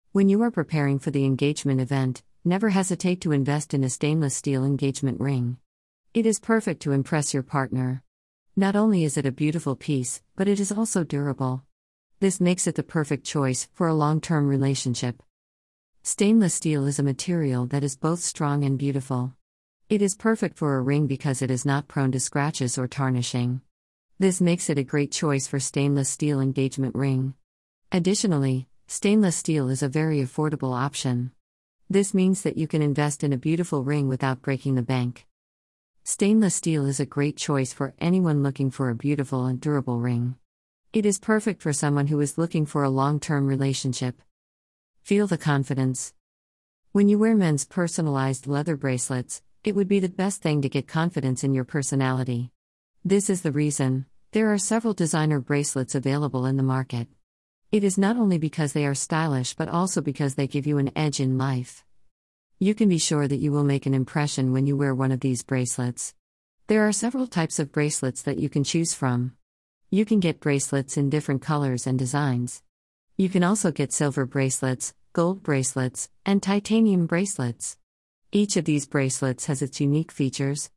When you are preparing for the engagement event, never hesitate to invest in a stainless steel engagement ring. It is perfect to impress your partner. Not only is it a beautiful piece, but it is also durable. This makes it the perfect choice for a long-term relationship. Stainless steel is a material that is both strong and beautiful. It is perfect for a ring because it is not prone to scratches or tarnishing. This makes it a great choice for stainless steel engagement ring. Additionally, stainless steel is a very affordable option. This means that you can invest in a beautiful ring without breaking the bank. Stainless steel is a great choice for anyone looking for a beautiful and durable ring. It is perfect for someone who is looking for a long-term relationship. Feel the confidence. When you wear men's personalized leather bracelets, it would be the best thing to get confidence in your personality. This is the reason there are several designer bracelets available in the market. It is not only because they are stylish but also because they give you an edge in life. You can be sure that you will make an impression when you wear one of these bracelets. There are several types of bracelets that you can choose from. You can get bracelets in different colors and designs. You can also get silver bracelets, gold bracelets, and titanium bracelets. Each of these bracelets has its unique features,